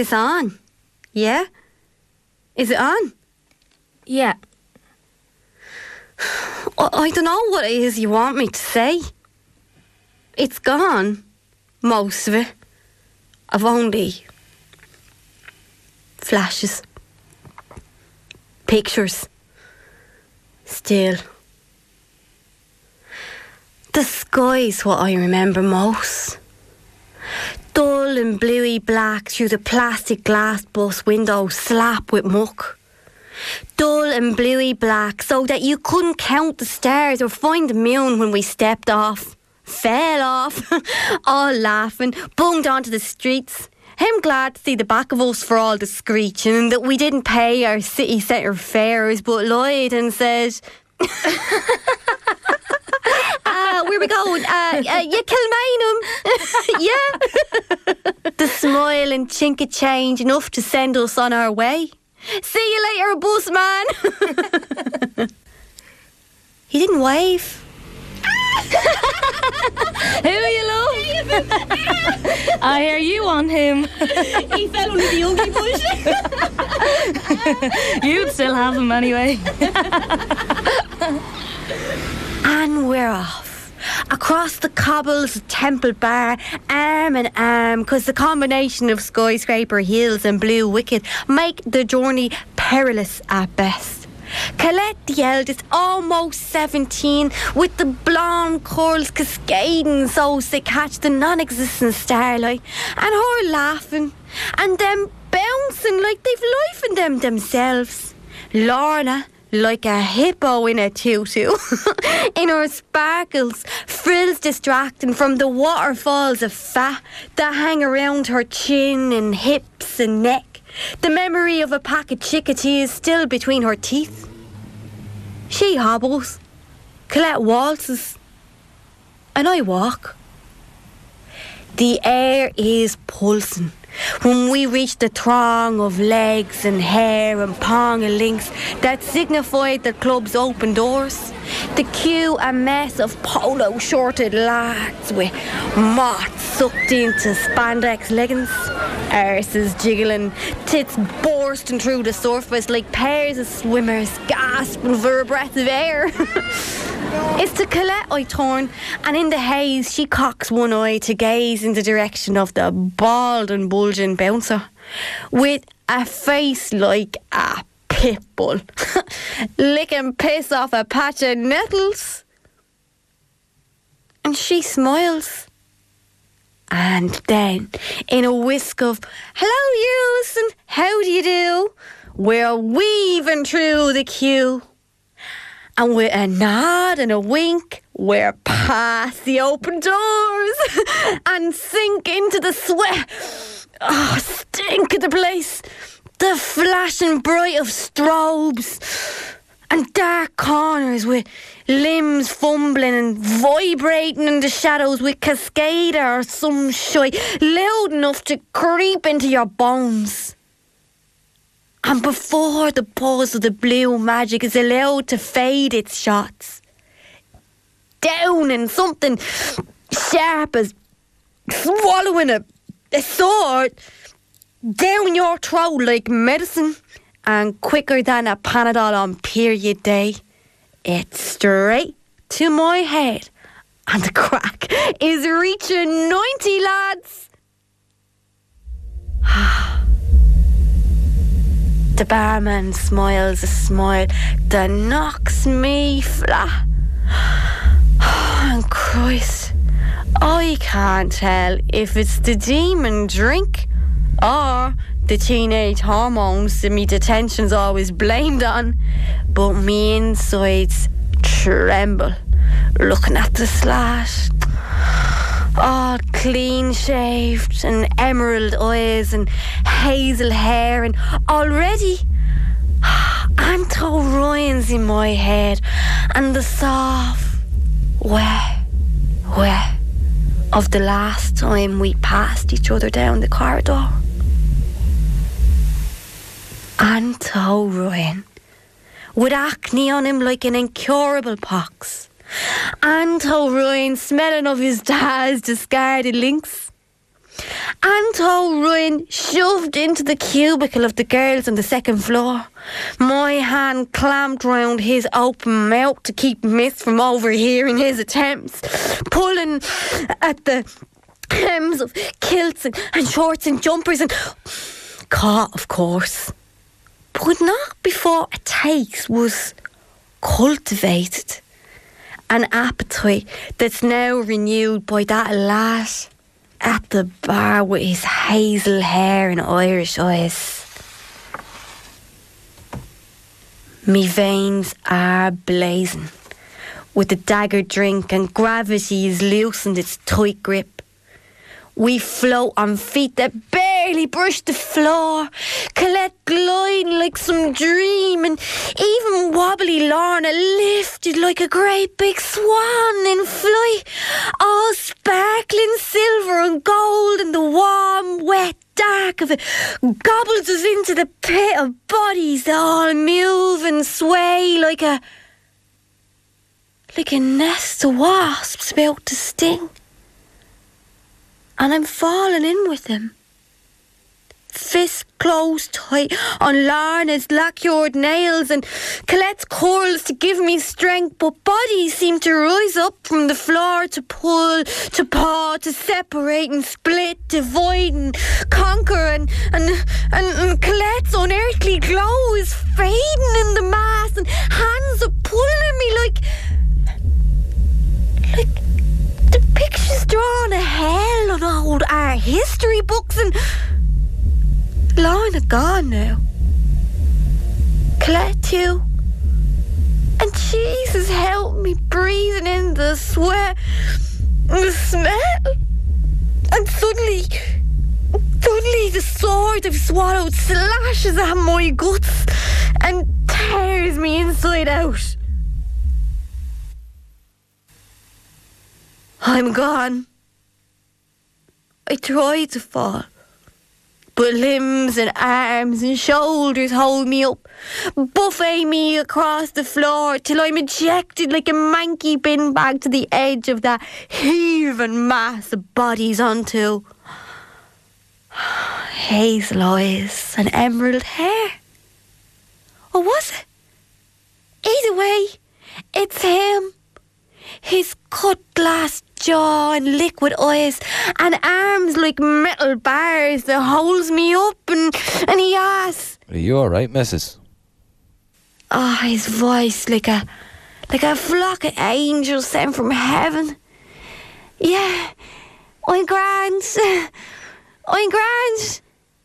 this on? Yeah? Is it on? Yeah. I don't know what it is you want me to say. It's gone. Most of it. I've only flashes. Pictures. Still. The sky's what I remember most. Dull and bluey black through the plastic glass bus window slap with muck. Dull and bluey black so that you couldn't count the stars or find the moon when we stepped off. Fell off, all laughing, bunged onto the streets. I'm glad to see the back of us for all the screeching and that we didn't pay our city centre fares but lied and said... where we going? You Kilmainham. Yeah. The smile and chink of change enough to send us on our way. See you later, bus man. He didn't wave. Who are you, love? I hear you on him. He fell under the ugly bush. You'd still have him anyway. And we're off. Across the cobbles of Temple Bar, arm in arm, 'cause the combination of skyscraper hills and blue wicket make the journey perilous at best. Colette, the eldest, almost 17, with the blonde curls cascading so they catch the non-existent starlight, and her laughing, and them bouncing like they've life in them themselves. Lorna, like a hippo in a tutu, in her sparkles, frills distracting from the waterfalls of fat that hang around her chin and hips and neck. The memory of a pack of chickadees still between her teeth. She hobbles, Colette waltzes, and I walk. The air is pulsing when we reach the throng of legs and hair and pong and links that signified the club's open doors. The queue a mess of polo-shorted lads with moths sucked into spandex leggings, arses jiggling, tits bursting through the surface like pairs of swimmers gasping for a breath of air. It's to Colette I turn, and in the haze she cocks one eye to gaze in the direction of the bald and bulging bouncer, with a face like a pit bull, licking piss off a patch of nettles. And she smiles. And then, in a whisk of, "Hello, yous, and how do you do?" we're weaving through the queue. And with a nod and a wink, we're past the open doors and sink into the sweat. Oh, stink of the place. The flashing bright of strobes and dark corners with limbs fumbling and vibrating in the shadows with Cascada or some shite loud enough to creep into your bones. And before the pulse of the blue magic is allowed to fade its shots, down in something sharp as swallowing a sword, down your throat like medicine, and quicker than a Panadol on period day, it's straight to my head, and the crack is reaching 90, lads. The barman smiles a smile that knocks me flat. And Christ, I can't tell if it's the demon drink or the teenage hormones that me detention's always blamed on, but me insides tremble looking at the slash. All clean shaved and emerald eyes and hazel hair, and already Anto Ryan's in my head, and the soft wet of the last time we passed each other down the corridor. Anto Ryan, with acne on him like an incurable pox. Anto Ryan smelling of his dad's discarded links. Anto Ryan shoved into the cubicle of the girls on the second floor. My hand clamped round his open mouth to keep Miss from overhearing his attempts, pulling at the hems of kilts and shorts and jumpers and caught, of course. But not before a taste was cultivated. An appetite that's now renewed by that lad at the bar with his hazel hair and Irish eyes. Me veins are blazing with the dagger drink and gravity has loosened its tight grip. We float on feet that barely brush the floor, Colette gliding like some dream, and even wobbly Lorna lifted like a great big swan in flight, all sparkling silver and gold in the warm, wet dark of it, gobbles us into the pit of bodies that all move and sway like a nest of wasps about to sting. And I'm falling in with them. Fists closed tight on Lorna's lacquered nails and Colette's curls to give me strength, but bodies seem to rise up from the floor to pull, to paw, to separate and split, divide and conquer, and Colette's unearthly glow is fading in the mass, and hands are pulling me like the pictures drawn of hell on old art history books, and Lorna gone now. Colette too. And Jesus help me breathing in the sweat and the smell. And suddenly the sword I've swallowed slashes at my guts and tears me inside out. I'm gone. I tried to fall, but limbs and arms and shoulders hold me up, buffet me across the floor till I'm ejected like a manky bin bag to the edge of that heaving mass of bodies onto hazel eyes and emerald hair. Or was it? Either way, it's him. His cut glass jaw and liquid eyes and arms like metal bars that holds me up, and he asks, "Are you alright, missus?" His voice like a flock of angels sent from heaven. Yeah, I'm grand. I'm grand.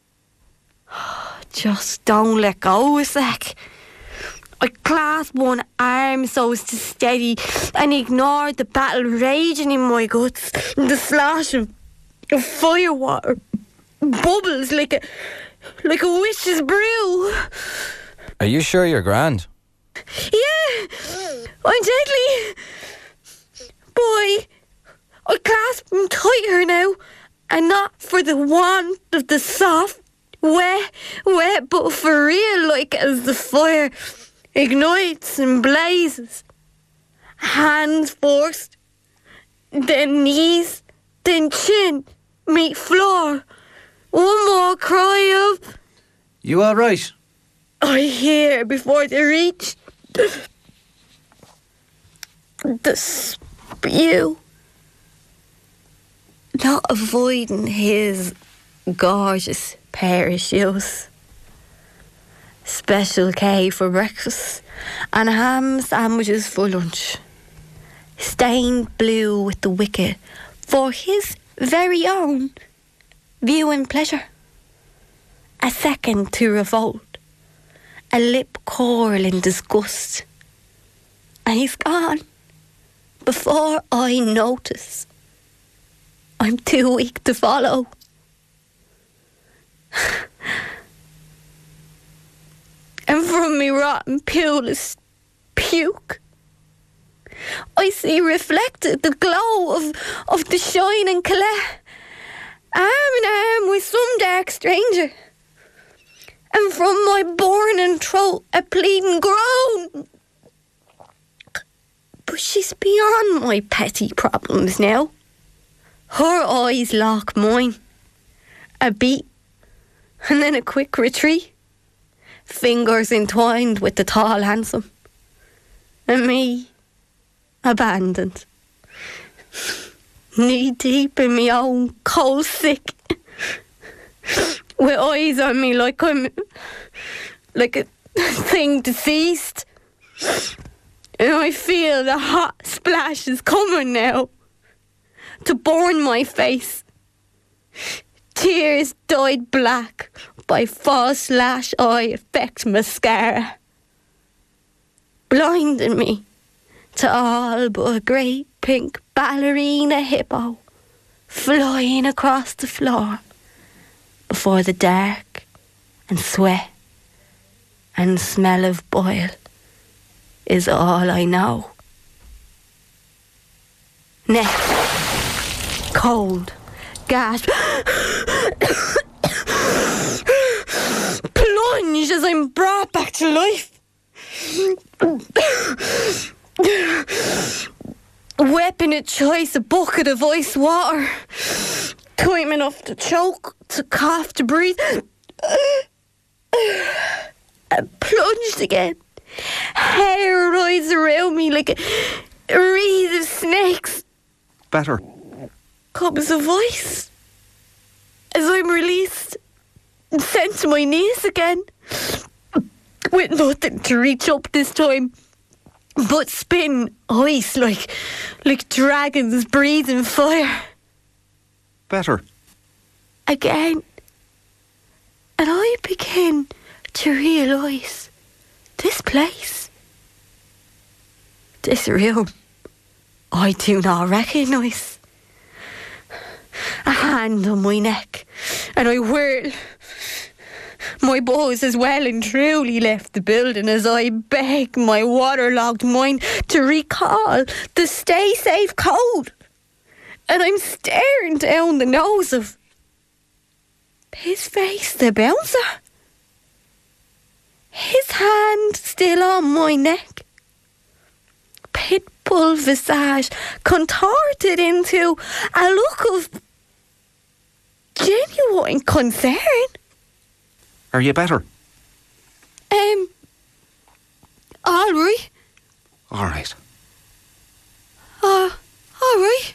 Just don't let go a sec. I clasped one arm so as to steady and ignored the battle raging in my guts, and the slosh of fire water bubbles like a witch's brew. Are you sure you're grand? Yeah, I'm deadly. Boy, I clasp him tighter now, and not for the want of the soft, wet, but for real, like as the fire ignites and blazes. Hands first, then knees, then chin, meet floor. One more cry of, "You alright?" I hear before they reach the spew. Not avoiding his gorgeous pair of shoes. Special K for breakfast and ham sandwiches for lunch. Stained blue with the wicket for his very own viewing pleasure. A second to revolt. A lip curl in disgust. And he's gone before I notice. I'm too weak to follow. And from me rotten pewless puke, I see reflected the glow of the shining Colette, arm in arm with some dark stranger. And from my burning throat a pleading groan. But she's beyond my petty problems now. Her eyes lock mine, A beat, and then a quick retreat. Fingers entwined with the tall handsome. And me, abandoned. Knee deep in me own cold sick. With eyes on me like I'm like a thing deceased. And I feel the hot splash is coming now to burn my face. Tears dyed black by false lash eye effect mascara, blinding me to all but a great pink ballerina hippo flying across the floor before the dark and sweat and smell of boil is all I know. Next, cold, gasp, plunge as I'm brought back to life. Weapon of choice, a bucket of ice water. Time enough to choke, to cough, to breathe. And plunged again. Hair rides around me like a wreath of snakes. Better. Comes a voice as I'm released and sent to my knees again, with nothing to reach up this time but spin ice like dragons breathing fire. Better. Again. And I begin to realise this place, this room, I do not recognise. A hand on my neck, and I whirl. My buzz has well and truly left the building as I beg my waterlogged mind to recall the stay safe code. And I'm staring down the nose of his face, the bouncer. His hand still on my neck. Pitbull visage contorted into a look of genuine concern. Are you better? All right. All right. All right.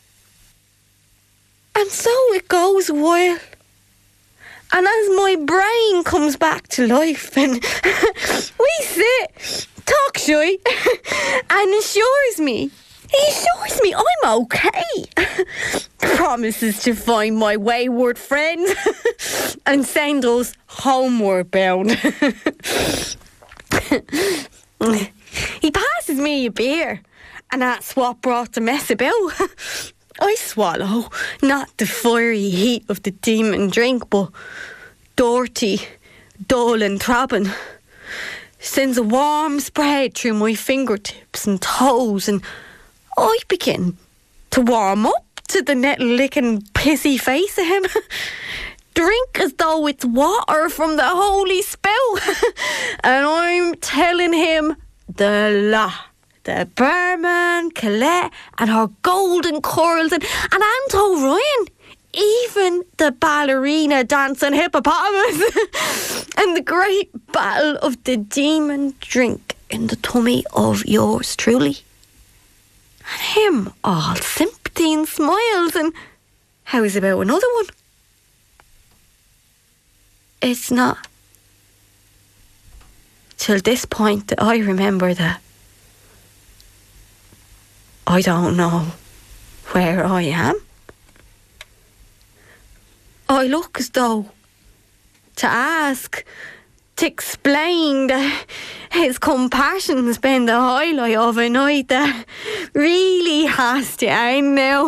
And so it goes a while. And as my brain comes back to life and we sit, talk shy, and assures me I'm okay. Promises to find my wayward friend and send us homeward bound. He passes me a beer, and that's what brought the mess about. I swallow, not the fiery heat of the demon drink, but dirty, dull and throbbing. Sends a warm spread through my fingertips and toes, and I begin to warm up to the net-licking pissy face of him. Drink as though it's water from the holy spill. And I'm telling him the lot. The barman, Colette, and her golden curls, and Aunt O'Ryan, even the ballerina dancing hippopotamus, and the great battle of the demon drink in the tummy of yours truly. And him all sympathy and smiles, and how's about another one? It's not till this point that I remember that I don't know where I am. I look as though to ask, to explain that his compassion's been the highlight of a night that really has to end now.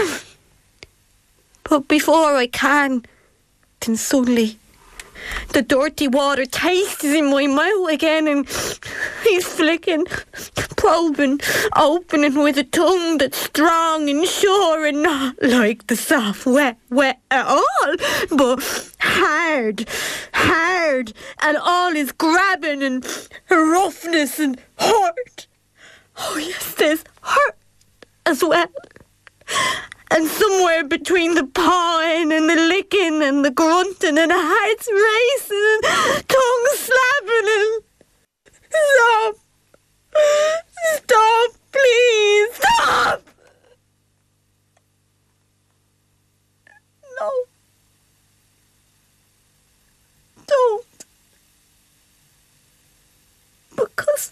But before I can, then suddenly the dirty water tastes in my mouth again, and he's flicking, probing, opening with a tongue that's strong and sure and not like the soft wet at all, but hard, and all is grabbing and roughness and hurt. Oh yes, there's hurt as well. And somewhere between the pawing and the licking and the grunting and the hearts racing and tongues slapping and... Stop! Stop, please! Stop! No. Don't. Because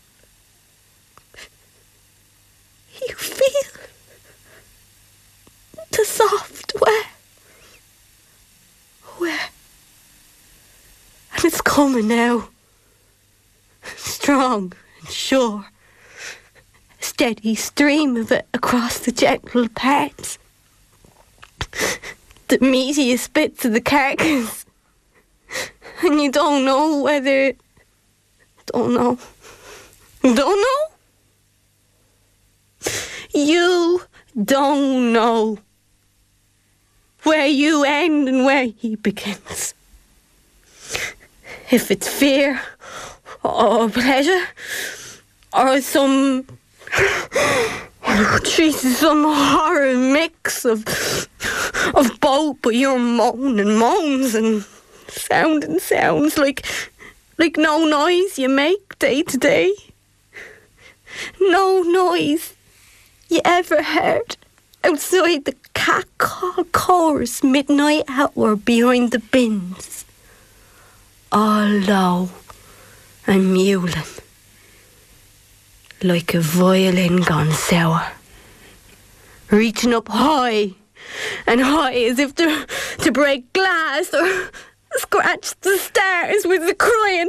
you feel the soft where, and it's coming now, strong and sure, a steady stream of it across the gentle parts, the meatiest bits of the carcass, and you don't know whether, don't know. You don't know where you end and where he begins. If it's fear or pleasure or some horror mix of both, but you're moaning moans and sounding sounds like no noise you make day to day. No noise you ever heard outside the cat-call chorus midnight hour behind the bins. All low and mewling, like a violin gone sour, reaching up high and high as if to break glass or scratch the stars with the crying.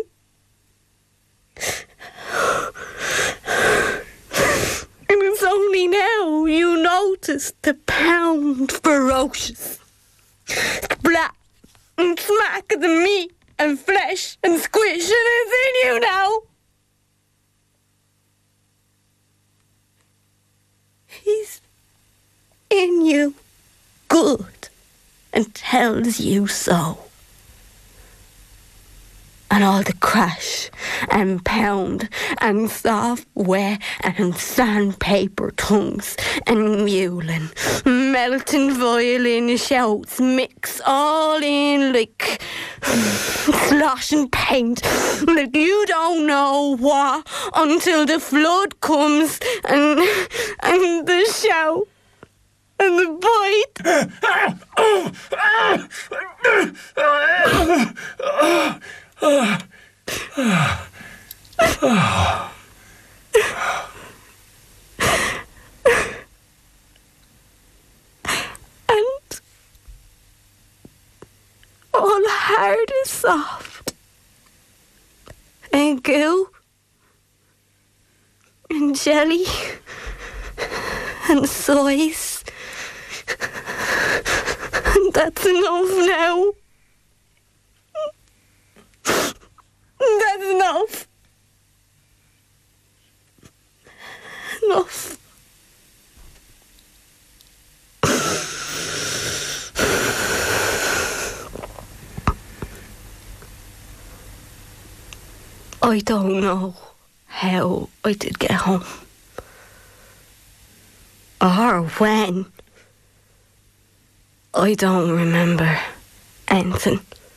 And it's only now you notice the pound ferocious splat and smack of the meat and flesh and squish, and it's in you now. He's in you good and tells you so. And all the crash and pound and software and sandpaper tongues and mewling, melting violin shouts mix all in like sloshing paint, like you don't know what until the flood comes and the shout and the bite. And all hard is soft and goo and jelly and soys, and that's enough now. That's enough. Enough. I don't know how I did get home. Or when. I don't remember anything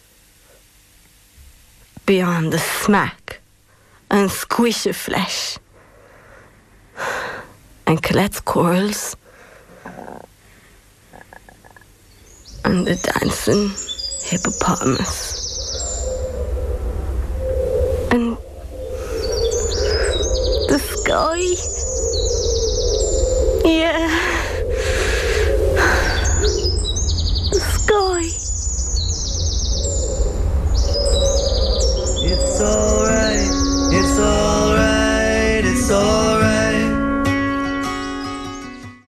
beyond the smack and squish of flesh and Colette's quarrels and the dancing hippopotamus and the sky. Yeah,